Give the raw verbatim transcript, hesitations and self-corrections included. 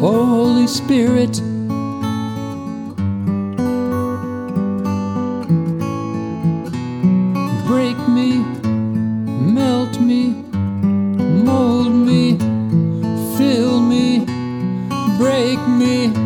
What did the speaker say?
Oh, Holy Spirit, break me, melt me, mold me, fill me, break me.